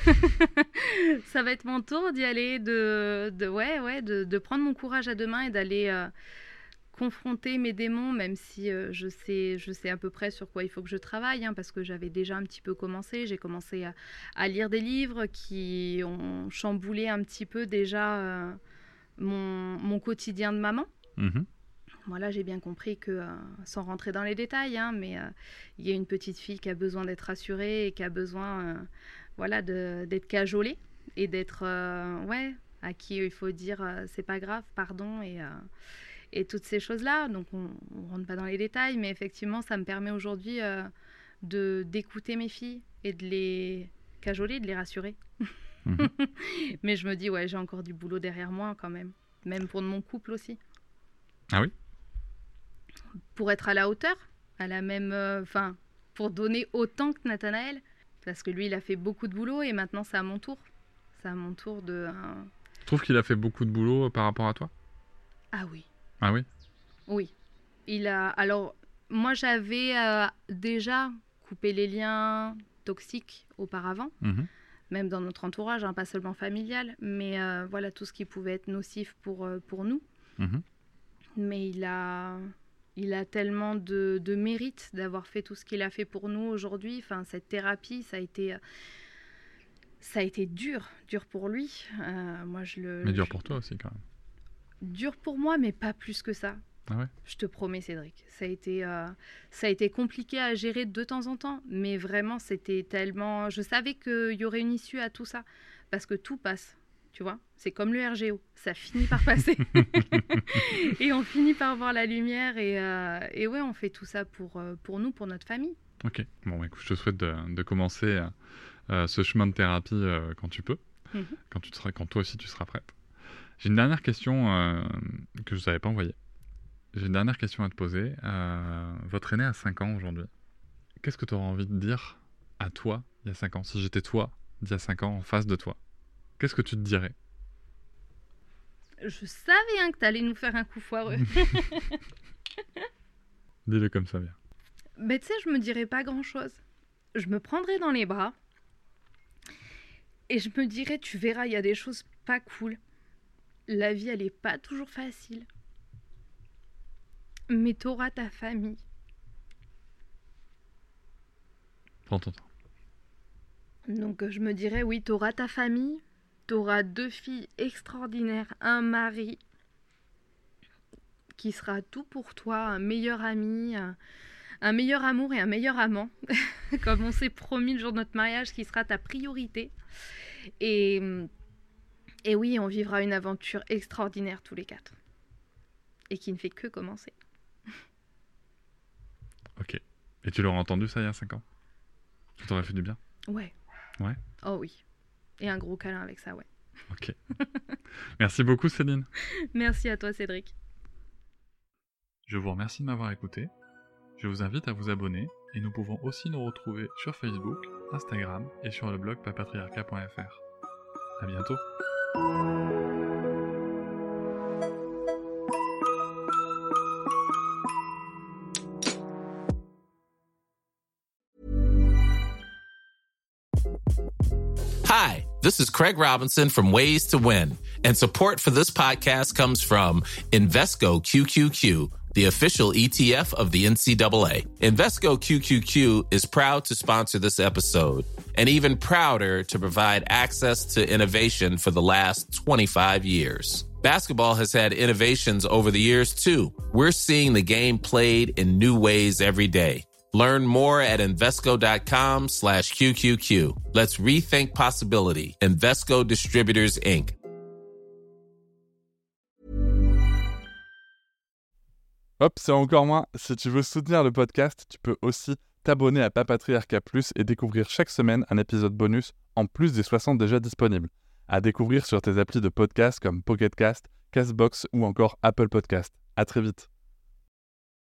C: Ça va être mon tour d'y aller, de prendre mon courage à deux mains et d'aller confronter mes démons, même si je sais à peu près sur quoi il faut que je travaille, parce que j'avais déjà un petit peu commencé. J'ai commencé à lire des livres qui ont chamboulé un petit peu déjà mon quotidien de maman. Voilà, j'ai bien compris que, sans rentrer dans les détails, mais il y a une petite fille qui a besoin d'être rassurée et qui a besoin d'être cajolée et d'être, à qui il faut dire c'est pas grave, pardon, et toutes ces choses-là. Donc, on ne rentre pas dans les détails, mais effectivement, ça me permet aujourd'hui d'écouter mes filles et de les cajoler, de les rassurer. Mais je me dis, j'ai encore du boulot derrière moi quand même pour mon couple aussi.
A: Ah oui ?
C: Pour être à la hauteur, à la même... pour donner autant que Nathanaël. Parce que lui, il a fait beaucoup de boulot et maintenant, c'est à mon tour. C'est à mon tour de...
A: Tu trouves qu'il a fait beaucoup de boulot par rapport à toi ?
C: Ah oui.
A: Ah oui ?
C: Oui. Alors, moi, j'avais déjà coupé les liens toxiques auparavant, même dans notre entourage, pas seulement familial, mais tout ce qui pouvait être nocif pour nous. Mais il a tellement de mérite d'avoir fait tout ce qu'il a fait pour nous aujourd'hui. Enfin, cette thérapie, ça a été dur pour lui.
A: Mais dur pour toi aussi, quand même.
C: Dur pour moi, mais pas plus que ça.
A: Ah ouais ?
C: Je te promets, Cédric. Ça a été compliqué à gérer de temps en temps, mais vraiment, c'était tellement... Je savais qu'il y aurait une issue à tout ça, parce que tout passe, tu vois. C'est comme le RGO, ça finit par passer. Et on finit par voir la lumière, et on fait tout ça pour nous, pour notre famille. Ok.
A: Bon, écoute, je te souhaite de commencer ce chemin de thérapie quand tu peux, quand toi aussi tu seras prête. J'ai une dernière question que je ne t'avais pas envoyée. J'ai une dernière question à te poser. Votre aîné a 5 ans aujourd'hui. Qu'est-ce que tu aurais envie de dire à toi il y a 5 ans ? Si j'étais toi, d'il y a 5 ans, en face de toi, qu'est-ce que tu te dirais ?
C: Je savais que tu allais nous faire un coup foireux.
A: Dis-le comme ça, bien.
C: Mais tu sais, je me dirais pas grand-chose. Je me prendrais dans les bras et je me dirais, tu verras, il y a des choses pas cool. La vie, elle est pas toujours facile. Mais t'auras ta famille.
A: Prends ton temps.
C: Donc je me dirais, oui, t'auras ta famille, t'auras 2 filles extraordinaires, un mari qui sera tout pour toi, un meilleur ami, un meilleur amour et un meilleur amant, comme on s'est promis le jour de notre mariage, qui sera ta priorité. Et oui, on vivra une aventure extraordinaire tous les 4. Et qui ne fait que commencer.
A: Ok. Et tu l'aurais entendu ça il y a 5 ans ? Ça t'aurait fait du bien ?
C: Ouais.
A: Ouais ?
C: Oh oui. Et un gros câlin avec ça, ouais.
A: Ok. Merci beaucoup, Céline.
C: Merci à toi, Cédric.
A: Je vous remercie de m'avoir écouté. Je vous invite à vous abonner et nous pouvons aussi nous retrouver sur Facebook, Instagram et sur le blog papatriarcat.fr. À bientôt.
E: Hi, this is Craig Robinson from Ways to Win, and support for this podcast comes from Invesco QQQ, the official ETF of the NCAA. Invesco QQQ is proud to sponsor this episode. and even prouder to provide access to innovation for the last 25 years. Basketball has had innovations over the years, too. We're seeing the game played in new ways every day. Learn more at Invesco.com/QQQ. Let's rethink possibility. Invesco Distributors, Inc.
A: Hop, c'est encore moins. Si tu veux soutenir le podcast, tu peux aussi t'abonner à Papatriarca Plus et découvrir chaque semaine un épisode bonus en plus des 60 déjà disponibles. À découvrir sur tes applis de podcast comme Pocket Cast, Castbox ou encore Apple Podcast. À très vite.